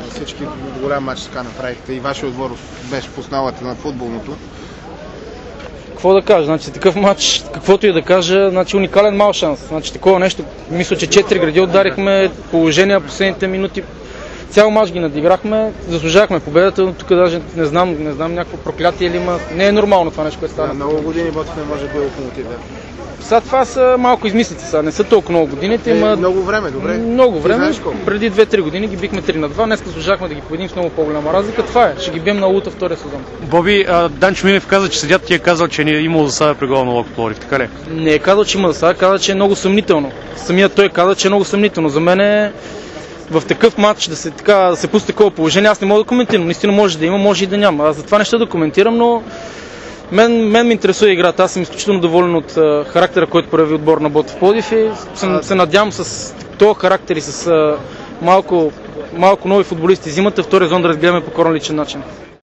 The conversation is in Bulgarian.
всички голям матч така направихте и вашия отбор беше по основата на футболното. Какво да кажа? Значи, такъв матч, каквото и да кажа, значи, уникален мал шанс. Значи, такова нещо, мисля, че 4 гради ударихме, положения последните минути. Цял мач ги надиграхме, заслужахме победата, но тук даже не знам някакво проклятие ли има. Не е нормално това нещо, което става. Да, много години Ботев не може да бъде локомотив. Сега това са малко измислици, сега не са толкова много годините. Има много време, добре. Много време. Преди 2-3 години ги бихме 3-2. Днес заслужахме да ги победим с много по-голяма разлика. Това е. Ще ги бием на Лута втория сезон. Боби, Данчо Минев каза, че съдията ти е казал, че не е имало засада при гола на Локо Пловдив, така ли? Не е казал, че има засада, каза, че е много съмнително. Самият той каза, че е много съмнително. За мен е в такъв матч да се пусне такова положение, аз не мога да коментирам. Наистина може да има, може и да няма. Аз за това не ще да коментирам, но мен ме интересува играта. Аз съм изключително доволен от характера, който прави отбор на Ботев Пловдив и се надявам с този характер и с малко нови футболисти зимата втория сезон да разгледаме по корен личен начин.